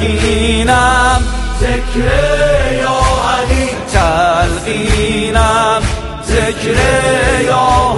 تلقینم ذکر یا علی، تلقینم ذکر یا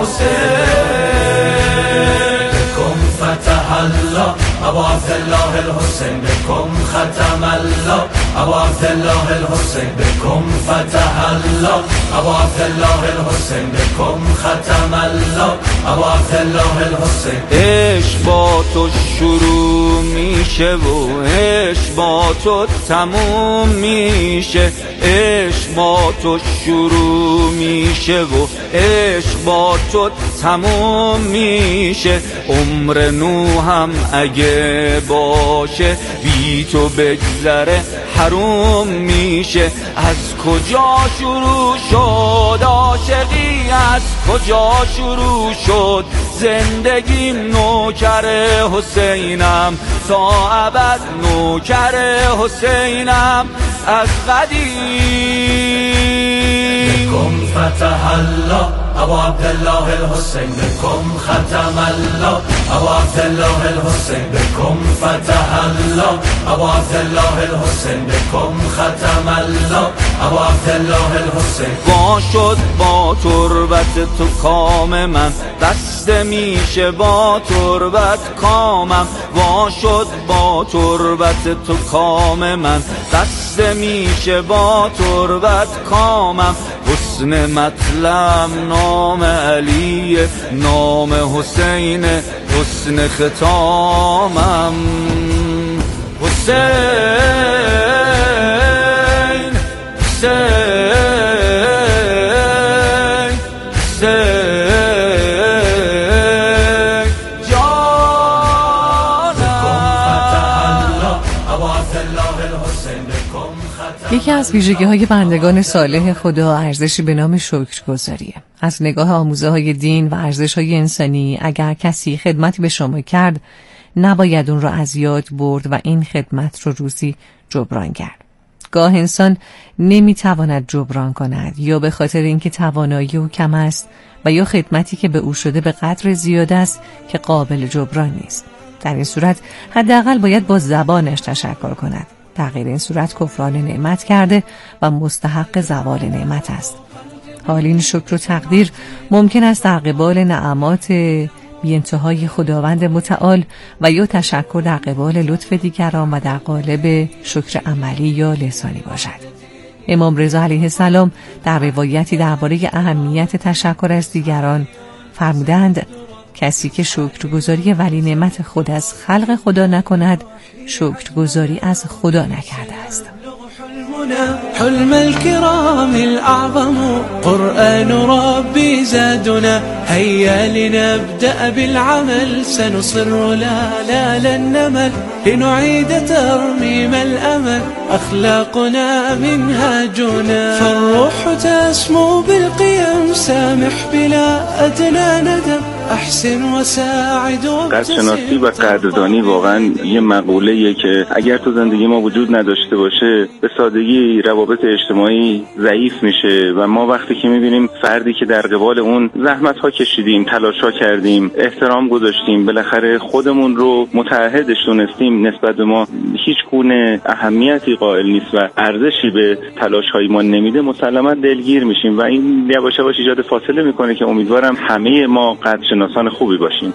حسین. بكم فتح الله ابو عبدالله الحسین، بكم ختم الله ابو عبدالله الحسین، بكم فتح الله ابو عبدالله الحسین، بكم ختم الله ابو عبدالله الحسین. عشق با تو شروع میشه و عشق با تو تموم میشه، عشق با تو شروع میشه و عشق با تو تموم میشه. عمر نوحم اگه باشه بی تو بگذره حروم میشه. از کجا شروع شد عاشقی، از کجا شروع شد زندگیم؟ نوکر حسینم تا ابد، نوکر حسینم از قدیم. بكم فتح الله ابو عبدالله الحسین، بكم ختم الله ابو عبدالله الحسین، بكم فتح الله ابو عبدالله الحسین، بكم ختم الله ابو عبدالله الحسین. وا شد با تربت تو کام من، بسته میشه با تربت کامم. وا شد با تربت تو کام من، بسته میشه با تربت کامم. حسن مطلب نام علی، نام حسین حسن ختامم. حسین حسین یکی از ویژگی‌های بندگان صالح خدا ارزشی به نام شکرگزاریه. از نگاه آموزه‌های دین و ارزش‌های انسانی، اگر کسی خدمتی به شما کرد نباید اون رو از یاد برد و این خدمت رو روزی جبران کرد. گاه انسان نمیتواند جبران کند، یا به خاطر اینکه توانایی او کم است و یا خدمتی که به او شده به قدر زیاد است که قابل جبران نیست. در این صورت حداقل باید با زبانش تشکر کند. در غیر این صورت کفران نعمت کرده و مستحق زوال نعمت است. حال این شکر و تقدیر ممکن است در قبال نعمات بی انتهای خداوند متعال و یا تشکر در قبال لطف دیگران و در قالب شکر عملی یا لسانی باشد. امام رضا علیه السلام در روایتی درباره اهمیت تشکر از دیگران فرمودند: کسی که شکرگزاری ولی نعمت خود از خلق خدا نکند، شکرگزاری از خدا نکرده است. حلم الكرام الأعظم قرآن ربي زادنا، هيا لنبدأ بالعمل سنصر لا لن نمل، لنعيد ترميم الأمل أخلاقنا منهاجنا، فالروح تسمو بالقيم سامح بلا أدنى ندم، احسن و ساعد و قدرشناسی و قدردانی واقعا یه مقوله‌ایه که اگر تو زندگی ما وجود نداشته باشه به سادگی روابط اجتماعی ضعیف میشه و ما وقتی که میبینیم فردی که در قبال اون زحمت‌ها کشیدیم، تلاش‌ها کردیم، احترام گذاشتیم، بالاخره خودمون رو متعهدش دونستیم، نسبت به ما هیچ گونه اهمیتی قائل نیست و ارزشی به تلاش‌های ما نمیده، مسلماً دلگیر میشیم و این یواش یواش ایجاد فاصله میکنه که امیدوارم همه ما قدرشناسان خوبی باشیم.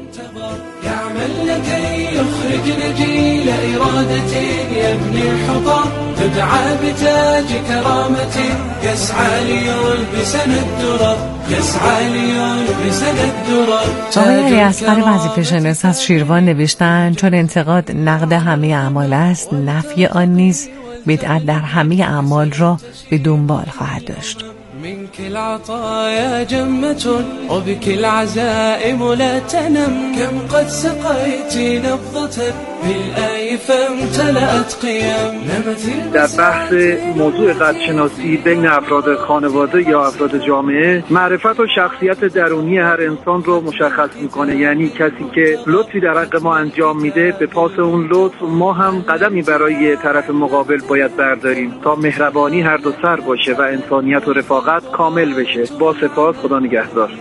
يعمل لكي يخرج نجيل إرادة يبني الحطام، تدعى بتاج كرامة يسعى ليلبسنا الدرر، يسعى ليلبسنا الدرر. آقای علی اصغر وظیفه‌شناس از شیروان نوشتن: چون انتقاد نقد همه اعمال است، نفی آن نیز بدعت در همه اعمال را به دنبال خواهد داشت. منك العطايا جمة وبك العزائم لا تنم، كم قد سقيت نبضة بالآي فامتلأت قيم. در بحث موضوع قدرشناسی بین افراد خانواده یا افراد جامعه، معرفت و شخصیت درونی هر انسان رو مشخص میکنه. یعنی کسی که لطفی در حق ما انجام میده، به پاس اون لطف ما هم قدمی برای طرف مقابل باید برداریم تا مهربانی هر دو سر باشه و انسانیت و رفاقت کامل بشه. با سپاس، خدا نگهدار.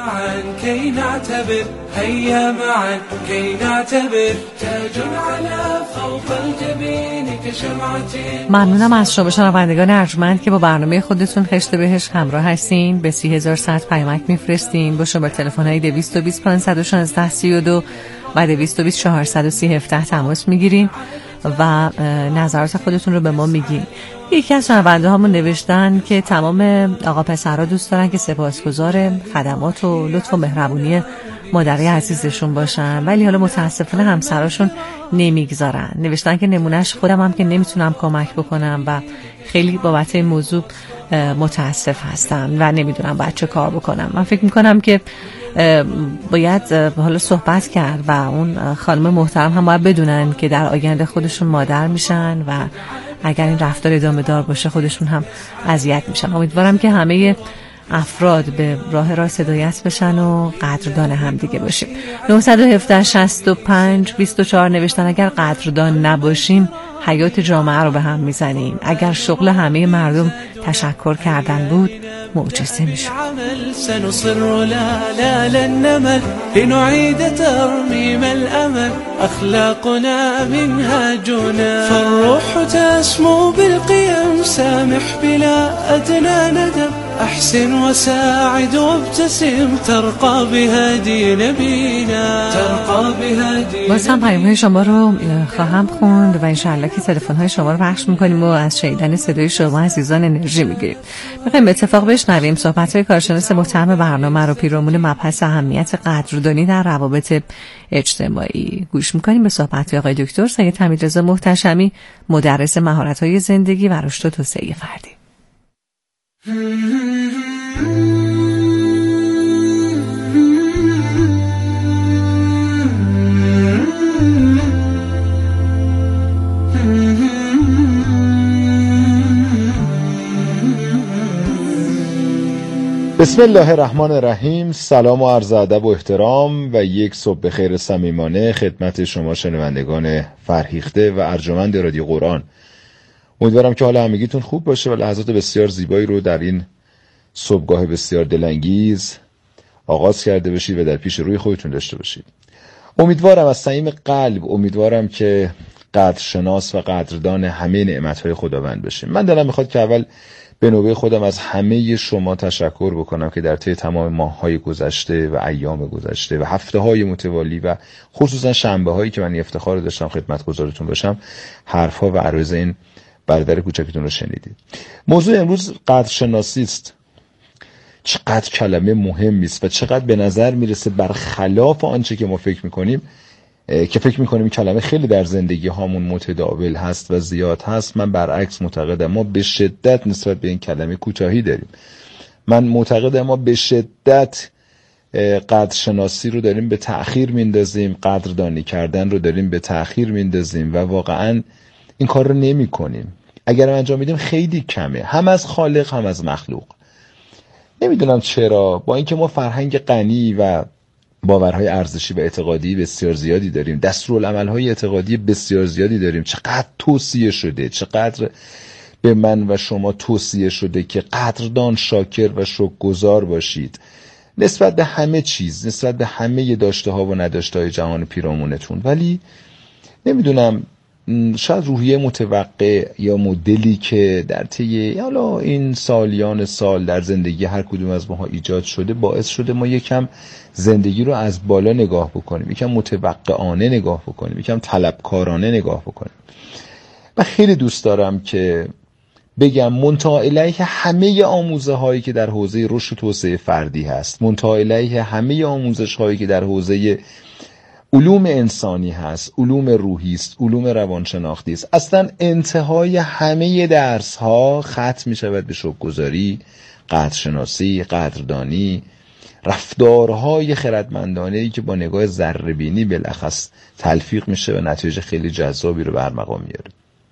معا كي نعتبر هيا معا كي نعتبر تاج على فوق الجبين كشمعة. ممنونم از شما شنوندگان ارجمند که با برنامه خودتون خشت بهش همراه هستین. به 30100 پیامک میفرستین با شماره تلفن‌های 220 516 32 و 220 430 17 تماس میگیرین و نظرات خودتون رو به ما میگین. یکی از شنونده هامون نوشتن که تمام آقا پسرها دوست دارن که سپاسگزار خدمات و لطف و مهربونی مادری عزیزشون باشن، ولی حالا متاسفانه همسراشون نمیگذارن. نوشتن که نمونهش خودم هم که نمیتونم کمک بکنم و خیلی بابت این موضوع متاسف هستم و نمیدونم باید چه کار بکنم. من فکر میکنم که باید حالا صحبت کرد و اون خانم محترم هم باید بدونن که در آینده خودشون مادر میشن و اگر این رفتار ادامه دار باشه خودشون هم اذیت میشن. امیدوارم که همه افراد به راه راست هدایت بشن و قدردان هم دیگه باشیم. 917 65 24 نوشتن اگر قدردان نباشیم حیات جامعه رو به هم میزنیم. اگر شغل همه مردم تشکر کردن بود معجزه میشه. سنصر لا لن نمل لنعيد ترميم الأمل أخلاقنا منهاجنا فالروح تسمو بالقيم سامح بلا أدنى ندم أحسن وساعد وابتسم ترقى بهدي نبينا ترقى بهدي. باز هم پیام‌های شما رو خواهم خوند و انشاءالله که تلفن‌های شما رو پخش می‌کنیم و از شنیدن صدای شما عزیزان انرژی می‌گیریم. می‌خوایم به اتفاق بشنویم صحبت‌های کارشناس محترم برنامه رو پیرامون مبحث اهمیت قدردانی در روابط اجتماعی. گوش می‌کنیم به صحبت‌های آقای دکتر سید حمیدرضا محتشمی، مدرس مهارت‌های زندگی و رشد و توسعه فردی. بسم الله الرحمن الرحیم. سلام و عرض ادب و احترام و یک صبح بخیر صمیمانه خدمت شما شنوندگان فرهیخته و ارجمند رادیو قرآن. امیدوارم که حال همگیتون خوب باشه و لحظات بسیار زیبایی رو در این صبحگاه بسیار دلانگیز آغاز کرده باشید و در پیش روی خودتون داشته باشید. امیدوارم از صمیم قلب که قدرشناس و قدردان همه نعمت‌های خداوند باشیم. من دلم میخواد که اول به نوبه خودم از همه شما تشکر بکنم که در طی تمام ماه‌های گذشته و ایام گذشته و هفته‌های متوالی و خصوصا شنبه‌هایی که من افتخار داشتم خدمتگزارتون باشم حرف‌ها و عرایض این برادر کوچکتون رو شنیدید. موضوع امروز قدرشناسی است. چقدر کلمه مهمی است و چقدر به نظر میرسه برخلاف آنچه که ما فکر میکنیم که فکر میکنیم این کلمه خیلی در زندگی هامون متداول هست و زیاد هست. من برعکس معتقدم ما به شدت نسبت به این کلمه کوتاهی داریم. من معتقدم ما به شدت قدرشناسی رو داریم به تأخیر میندازیم، قدردانی کردن رو داریم به تأخیر میندازیم و واقعا این کار رو نمی کنیم. اگر انجام میدیم خیلی کمه، هم از خالق هم از مخلوق. نمیدونم چرا، با اینکه ما فرهنگ غنی و باورهای ارزشی و اعتقادی بسیار زیادی داریم، دستورالعمل‌های اعتقادی بسیار زیادی داریم، چقدر توصیه شده، چقدر به من و شما توصیه شده که قدردان، شاکر و شکرگزار باشید نسبت به همه چیز، نسبت به همه داشته ها و نداشته های جهان پیرامونتون. ولی نمیدونم، شاید روحیه متوقع یا مدلی که در طی حالا این سالیان سال در زندگی هر کدوم از ماها ایجاد شده باعث شده ما یکم زندگی رو از بالا نگاه بکنیم، یکم متوقعانه نگاه بکنیم، یکم طلبکارانه نگاه بکنیم. و خیلی دوست دارم که بگم منتها علیه همه آموزه هایی که در حوزه رشد و توسعه فردی هست، منتها علیه همه آموزش هایی که در حوزه علوم انسانی هست، علوم روحی است، علوم روانشناختی است، اصلا انتهای همه درس ها ختم می شود به شکرگزاری، قدرشناسی، قدردانی، رفتارهای خردمندانه‌ای که با نگاه ذره‌بینی بالاخص تلفیق میشه و نتیجه خیلی جذابی رو برمقام میاره.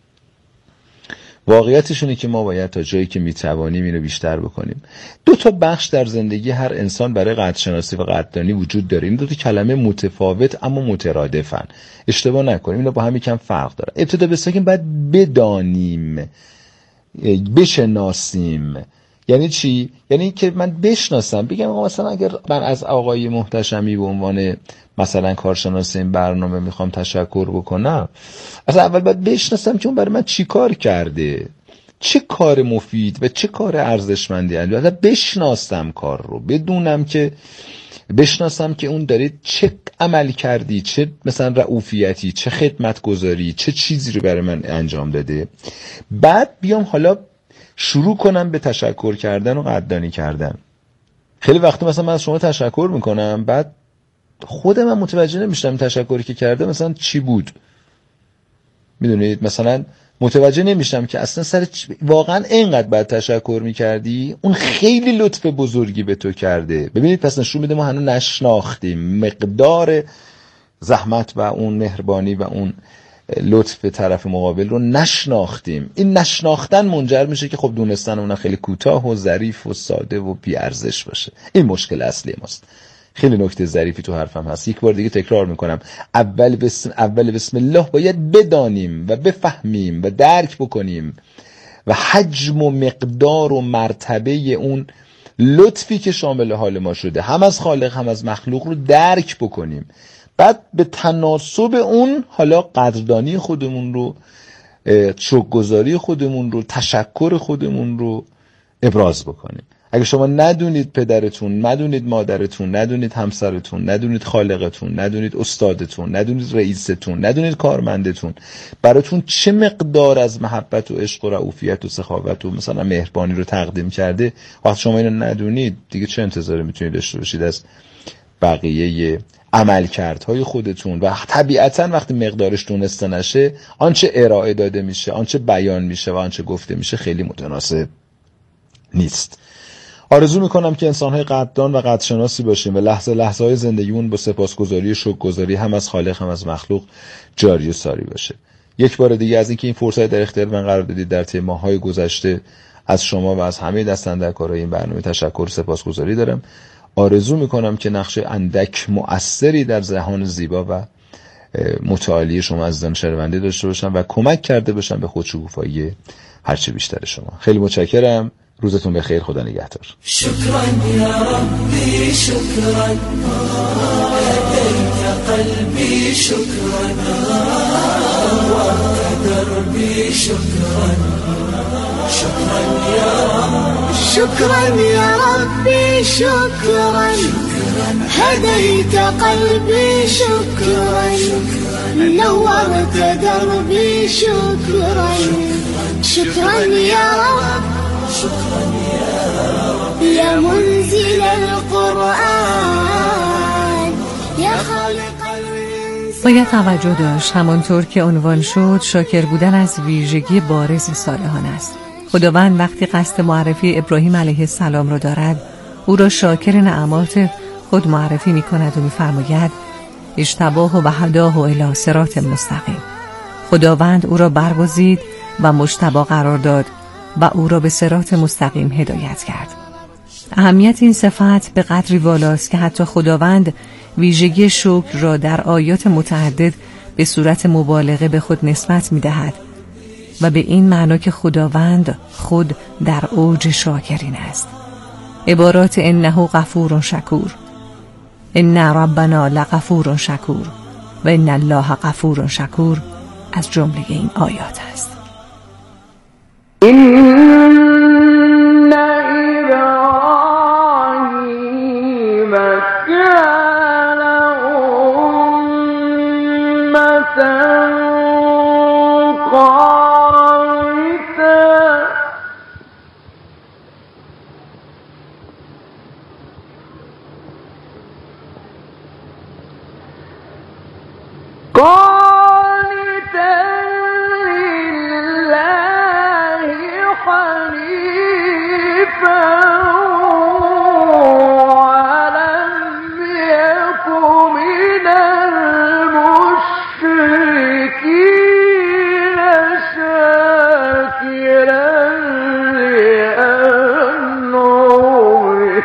واقعیتش اینه که ما باید تا جایی که میتوانیم اینو بیشتر بکنیم. دو تا بخش در زندگی هر انسان برای قدرشناسی و قدردانی وجود داره. این دو تا کلمه متفاوت اما مترادفن. اشتباه نکنیم، اینا با هم یکم فرق داره. ابتدا بسیاریم باید بدانیم، بشناسیم یعنی چی؟ یعنی که من بشناسم، بگم مثلا اگر من از آقای محتشمی به عنوان مثلا کارشناس این برنامه میخوام تشکر بکنم، اصلا اول باید بشناسم که اون برای من چی کار کرده، چه کار مفید و چه کار ارزشمندی انجام داده. بشناسم کار رو، بدونم که بشناسم که اون داره چه عمل کردی، چه مثلا رعوفیتی، چه خدمت گذاری، چه چیزی رو برای من انجام داده. بعد بیام حالا شروع کنم به تشکر کردن و قدردانی کردن. خیلی وقتی مثلا من از شما تشکر میکنم، بعد خودم من متوجه نمیشم تشکری که کرده مثلا چی بود. میدونید مثلا متوجه نمیشم که اصلا سر واقعا اینقدر باید تشکر میکردی، اون خیلی لطف بزرگی به تو کرده. ببینید پس نشون میده ما هنوز نشناختیم مقدار زحمت و اون مهربانی و اون لطف طرف مقابل رو نشناختیم. این نشناختن منجر میشه که خب دونستن اون خیلی کوتاه و ظریف و ساده و بی ارزش باشه. این مشکل اصلی ماست. خیلی نکته ظریفی تو حرفم هست، یک بار دیگه تکرار میکنم. اول بسم الله باید بدانیم و بفهمیم و درک بکنیم و حجم و مقدار و مرتبه اون لطفی که شامل حال ما شده، هم از خالق هم از مخلوق، رو درک بکنیم. بعد به تناسب اون حالا قدردانی خودمون رو، شکرگزاری خودمون رو، تشکر خودمون رو ابراز بکنیم. اگه شما ندونید پدرتون، ندونید مادرتون، ندونید همسرتون، ندونید خالقتون، ندونید استادتون، ندونید رئیستون، ندونید کارمندتون براتون چه مقدار از محبت و عشق و رعوفیت و سخاوت و مثلا مهربانی رو تقدیم کرده، وقتی شما اینو ندونید دیگه چه انتظاری میتونید داشته باشید از بقیه عملکردهای خودتون؟ و طبیعتا وقتی مقدارش دونسته نشه، آنچه ارائه داده میشه، آنچه بیان میشه و آنچه گفته میشه خیلی متناسب نیست. آرزو میکنم که انسان‌های قدردان و قدرشناسی باشیم و لحظه های زندگیمون با سپاسگزاری و شکرگزاری هم از خالق هم از مخلوق جاری و ساری باشه. یک بار دیگه از اینکه این فرصت در اختیار من قرار دادید در طی ماه‌های گذشته، از شما و از همه دست‌اندرکارهای این برنامه تشکر و سپاسگزاری دارم. آرزو میکنم که نقش اندک مؤثری در جهان زیبا و متعالی شما عزیزان شنونده داشته باشم و کمک کرده باشم به خودشکوفایی هرچه بیشتر شما. خیلی متشکرم. روزتون بخیر. خدا نگهدار. شكرا يا ربي شكرا هديت قلبي شكرا نورت دربي شكرا شكرا يا رب شكرا يا ربي شكرا هديت قلبي شكرا نورت دربي شكرا شكرا يا رب شكرا يا منزل القرآن يا خالق الإنسان. باید توجه داشت همانطور که عنوان شد، شاکر بودن از ویژگی بارز صالحان است. خداوند وقتی قصد معرفی ابراهیم علیه السلام را دارد، او را شاکر نعمات خود معرفی می کند و می فرماید اجتباه و هداه الی صراط مستقیم. خداوند او را برگزید و مجتبی قرار داد و او را به صراط مستقیم هدایت کرد. اهمیت این صفت به قدری والاست که حتی خداوند ویژگی شکر را در آیات متعدد به صورت مبالغه به خود نسبت می دهد و به این معنا که خداوند خود در اوج شاکرین است. عبارات انه غفور شکور، ان ربنا لغفور شکور و ان الله غفور شکور از جمله این آیات است. إن إبراهيم كان أمة قانتا لله حنيفا ولم يك من المشركين شاكرا لأنعمه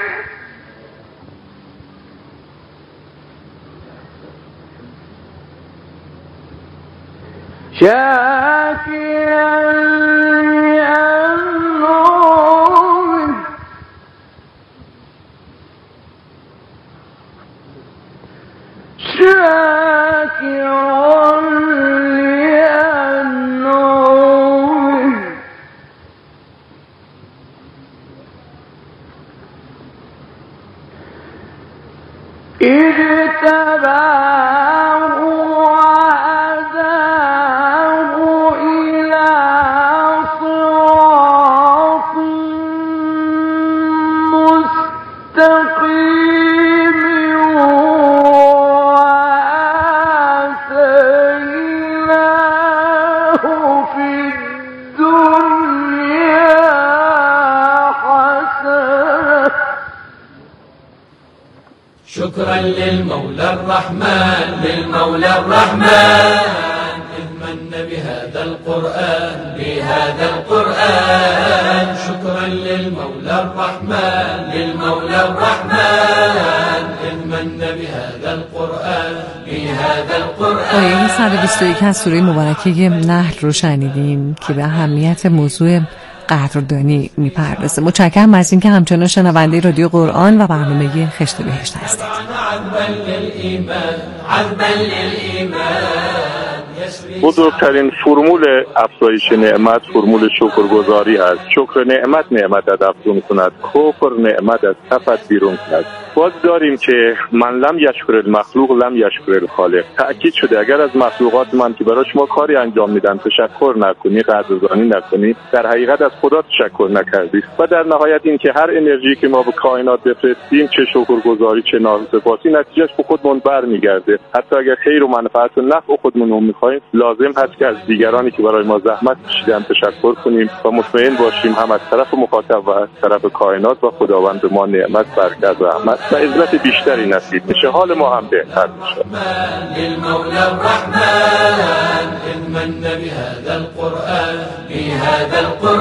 شاكرا لأنعمه للمولى الرحمن للمولى الرحمن إذ من بهذا القرآن بهذا القرآن شكرا للمولى الرحمن للمولى الرحمن إذ من بهذا القرآن بهذا القرآن. آیه 121 از سوره مبارکه نحل رو شنیدیم که به اهمیت موضوع قدردانی میپردازه. متشکرم از اینکه همچنان شنونده رادیو قرآن و برنامه خشت بهشت هستید. بزرگترین فرمول افزایش نعمت فرمول شکرگزاری است. شکر نعمت نعمت افزون کند، کفر نعمت از کفت بیرون کند. باز داریم که من لم یشکر المخلوق لم یشکر الخالق. تأکید شده اگر از مخلوقات من که برای شما کاری انجام میدن تشکر نکنی، قدردانی نکنی، در حقیقت از خدا تشکر نکردی. و در نهایت این که هر انرژی که ما به کائنات بفرستیم، چه شکرگزاری چه ناسپاسی، نتیجهش به خودمون برمیگرده. حتی اگر خیر و منفعت و نفع خودمون میخوایم، لازم هست که از دیگرانی که برای ما زحمت کشیدن تشکر کنیم و مطمئن باشیم هم از طرف مخاطب و از طرف کائنات و خداوند ما نعمت، برکت و رحمت و عزت بیشتری نصیب میشه، حال ما هم بهتر میشه. للمولى الرحمن إذ من بهذا القرآن بهذا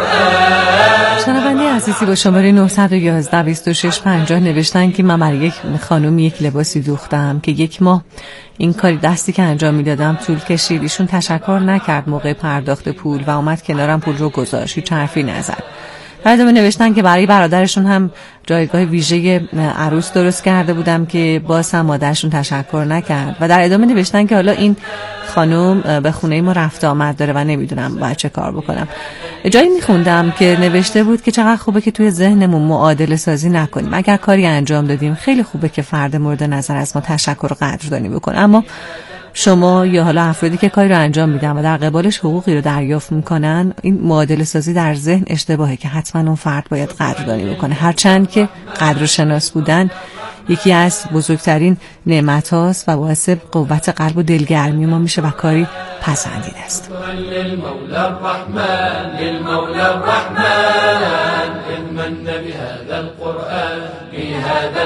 القرآن. شنونده عزیزی با شماره 911 2650 نوشتن که من برای یک خانم یک لباسی دوختم که 1 ماه این کاری دستی که انجام میدادم طول کشید. ایشون تشکر نکرد موقع پرداخت پول و اومد کنارم پول رو گذاشت، هیچ حرفی نزد. بعد نوشتن که برای برادرشون هم جایگاه ویژه عروس درست کرده بودم که باز هم مادرشون تشکر نکرد. و در ادامه نوشتن که حالا این خانم به خونه ما رفت آمد داره و نمیدونم باید چه کار بکنم. جایی میخوندم که نوشته بود که چقدر خوبه که توی ذهنمون معادله سازی نکنیم. اگر کاری انجام دادیم خیلی خوبه که فرد مورد نظر از ما تشکر و قدردانی بکنه، اما شما یا حالا افرادی که کاری رو انجام میدن و در قبالش حقوقی رو دریافت میکنن، این معادله سازی در ذهن اشتباهه که حتما اون فرد باید قدردانی بکنه، هرچند که قدرشناس بودن یکی از بزرگترین نعمت هاست و باعث قوت قلب و دلگرمی ما میشه و کاری پسندیده است. للمولى الرحمن للمولى الرحمن إذ من بهذا القرآن بهذا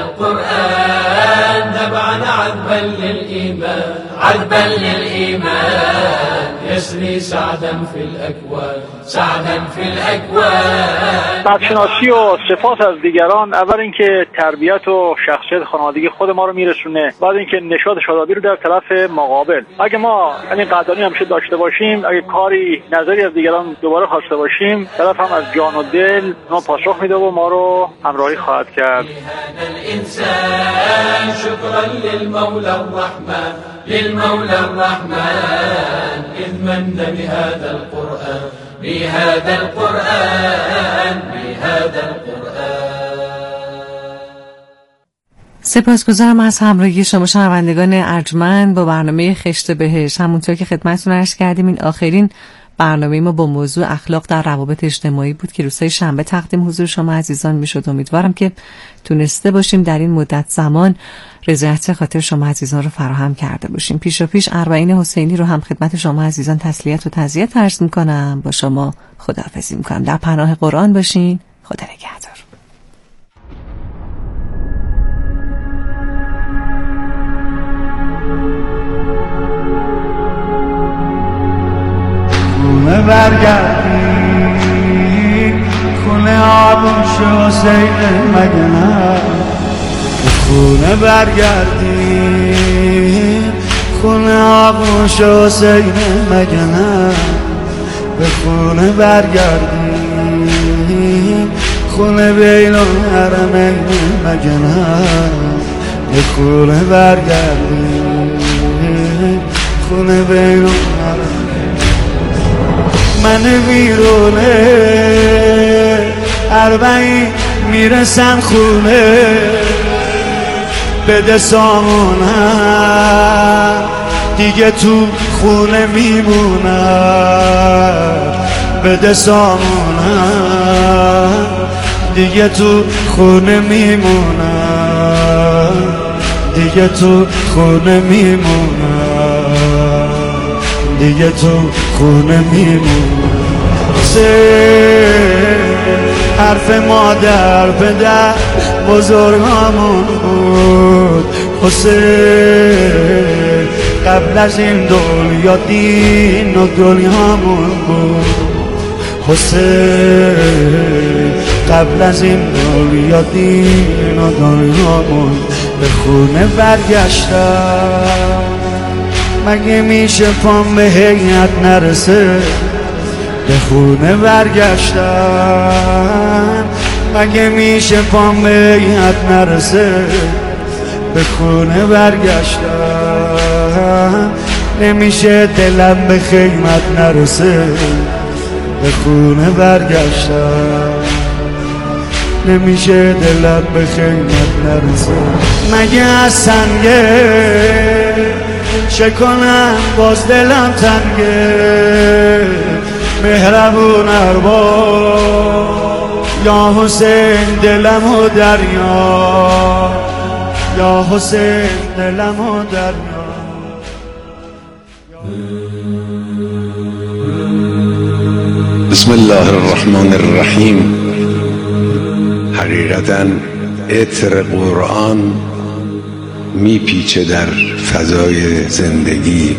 القرآن نبعنا عذبا للإيمان عذبا للإيمان يسري سعدا في الأكوان سعدا في الأكوان. قدرشناسی و سپاس از دیگران اول اینکه تربیت و شخصیت خانوادگی خود ما رو میرسونه، بعد اینکه نشاط شادابی رو در طرف مقابل. اگه ما این قدردانی همیشه داشته باشیم، اگه کاری نظری از دیگران دوباره خواسته باشیم، طرف هم از جان و دل ما پاسخ میده و ما رو همراهی خواهد کرد. شكرا للمولى الرحمن للمولى الرحمن إذ من بهذا القرآن بهذا القرآن بهذا القرآن. سپاسگزارم از همراهی شما شنوندگان ارجمند با برنامه خشت بهشت. همونطور که خدمتتون عرض کردیم این آخرین برنامه ما با موضوع اخلاق در روابط اجتماعی بود که روزهای شنبه تقدیم حضور شما عزیزان میشد. امیدوارم که تونسته باشیم در این مدت زمان رضایت خاطر شما عزیزان رو فراهم کرده باشیم. پیش اربعین حسینی رو هم خدمت شما عزیزان تسلیت و تعزیت عرض میکنم. با شما خداحافظی میکنم. در پناه قرآن باشین. خدا نگهدار. خونه برگردی خونه آبون شو حسین مگه نه، خونه برگردی خونه آبون شو حسین مگه نه، به خونه برگردی خونه بین الحرمین مگه نه، به خونه برگردی خونه بین الحرمین. من ویرونه اربعین میرسن خونه، بده سامونم دیگه تو خونه میمونم، بده سامونم دیگه تو خونه میمونم، دیگه تو خونه میمونم، دیگه تو خونه میمونم. حرف مادر پدر بزرگامون بود، حسین قبل از این دنیا دین و دنیامون بود حسین قبل از این دنیا دین و دنیامون به خونه برگشتم مگه میشه پام به هیئت نرسه به خونه برگشتم مگه میشه پام به هیئت نرسه به خونه برگشتم نمیشه دلم به خیمت نرسه به خونه برگشتم نمیشه دلم به خیمت نرسه مگه از سنگه چه کنم باز دلم تنگه مهربون ارباب یا حسین دلم و دریا یا حسین دلم و دریا بسم الله الرحمن الرحیم حقیقتاً عطر قرآن میپیچه در فضای زندگی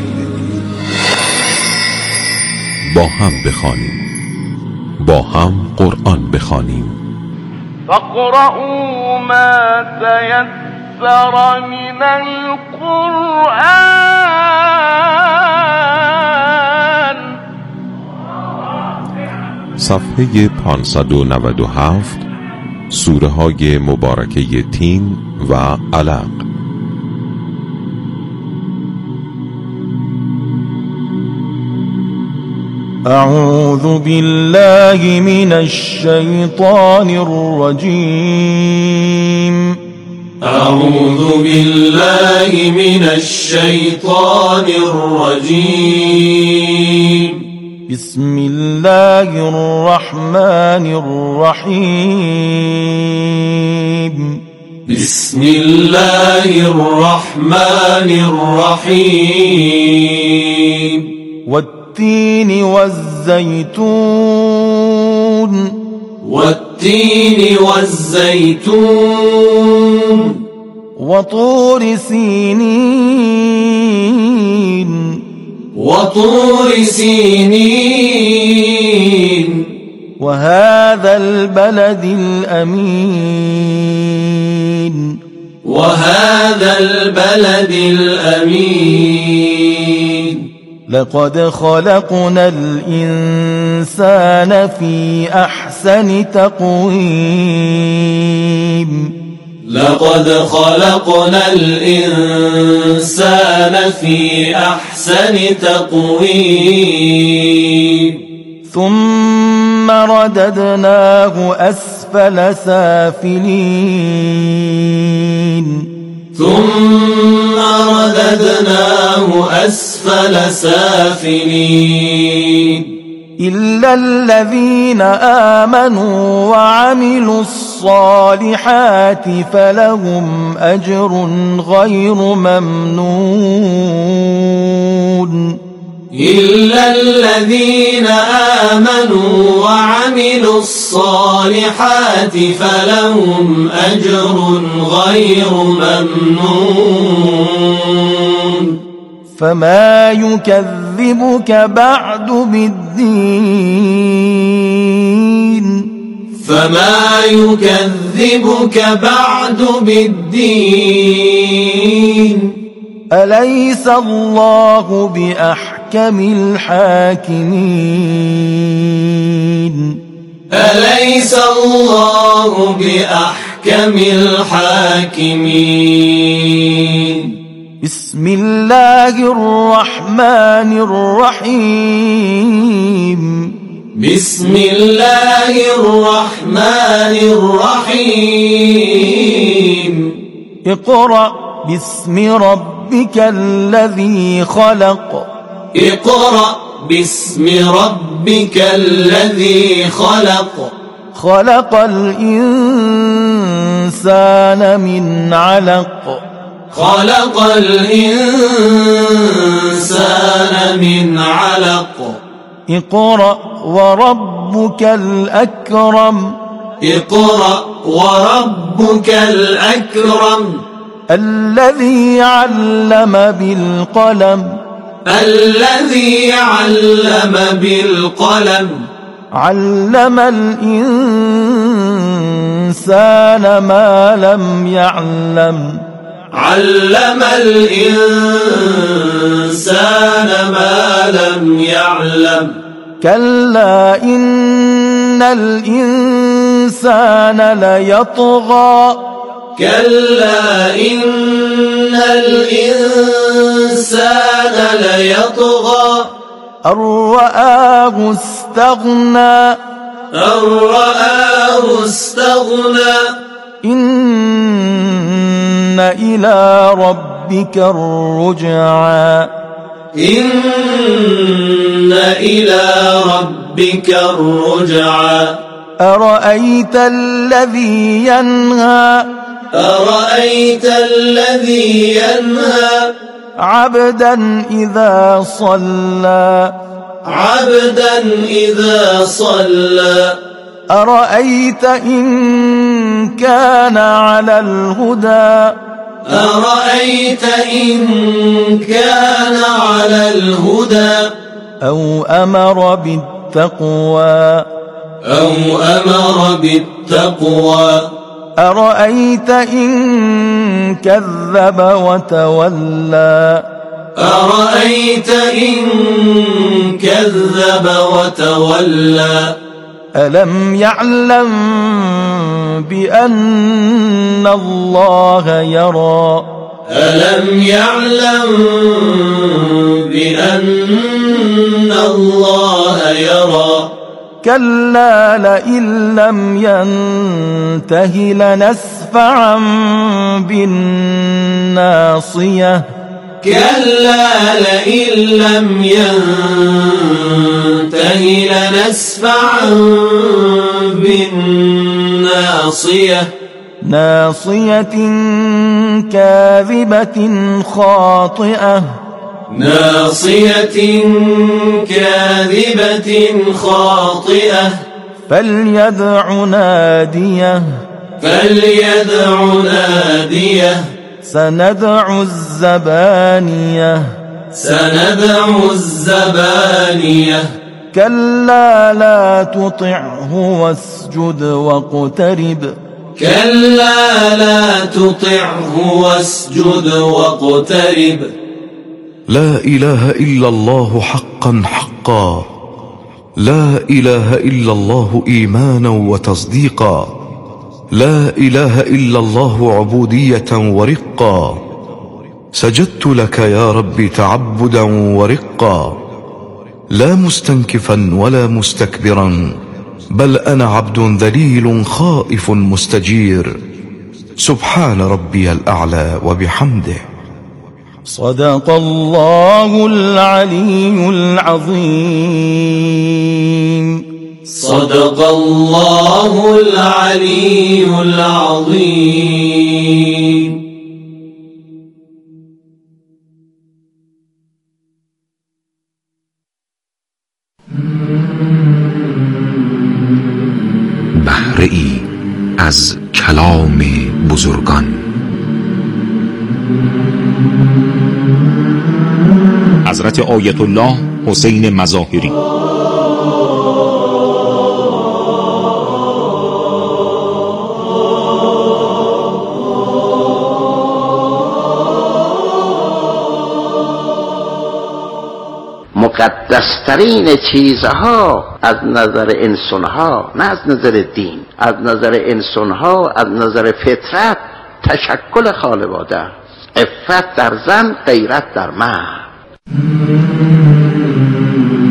با هم بخوانیم با هم قرآن بخوانیم فاقرؤوا ما تيسر من القرآن صفحه 597 سوره های مبارکه تین و علق أعوذ بالله من الشيطان الرجيم أعوذ بالله من الشيطان الرجيم بسم الله الرحمن الرحيم بسم الله الرحمن الرحيم والتين والزيتون والتين والزيتون وطور سينين وطور سينين وهذا البلد الأمين وهذا البلد الأمين لقد خلقنا الإنسان في أحسن تقويم لقد خلقنا الإنسان في أحسن تقويم ثم رددناه أسفل سافلين ثم رددناه أسفل سافلين إلا الذين آمنوا وعملوا الصالحات فلهم أجر غير ممنون إلا الذين آمنوا وعملوا الصالحات فلهم أجر غير ممنون فما يكذبك بعد بالدين فما يكذبك بعد بالدين أليس الله بأحكم الحاكمين أليس الله بأحكم الحاكمين بسم الله الرحمن الرحيم بسم الله الرحمن الرحيم اقرأ باسم ربك الذي خلق اقرأ باسم ربك الذي خلق خلق الإنسان من علق خلق الإنسان من علق اقرأ وربك الأكرم اقرأ وربك الأكرم الذي علم بالقلم الذي علم بالقلم علم الإنسان ما لم يعلم علم الإنسان ما لم يعلم كلا إن الإنسان ليطغى كلا إن الإنسان ليطغى أن رآه استغنى أن رآه استغنى إن إلى ربك الرجعى إن إلى ربك الرجعى أرأيت الذي ينهى أرأيت الذي ينهى عبدا إذا صلى عبدا إذا صلى أرأيت إن كان على الهدى أرأيت إن كان على الهدى أو أمر بالتقوى أو أمر بالتقوى أرأيت إن كذب وتولى أرأيت إن كذب وتولى ألم يعلم بأن الله يرى ألم يعلم بأن الله يرى كلا لئن لم ينته لنسفعا بالناصية كلا لئن لم ينته لنسفعا بالناصية ناصية كاذبة خاطئة ناصية كاذبة خاطئة فليدع ناديه فليدع ناديه سندع الزبانية سندع الزبانية كلا لا تطعه واسجد واقترب كلا لا تطعه واسجد واقترب لا إله إلا الله حقا حقا لا إله إلا الله إيمانا وتصديقا لا إله إلا الله عبودية ورقا سجدت لك يا رب تعبدا ورقا لا مستنكفا ولا مستكبرا بل أنا عبد ذليل خائف مستجير سبحان ربي الأعلى وبحمده صدق الله العلي العظيم صدق الله العلي العظيم بهره‌ای از کلام بزرگان. حضرت آیت الله حسین مظاهری. مقدسترین چیزها از نظر انسانها، نه از نظر دین، از نظر انسانها، از نظر فطرت تشکل خانواده، عفت در زن، غیرت در مرد.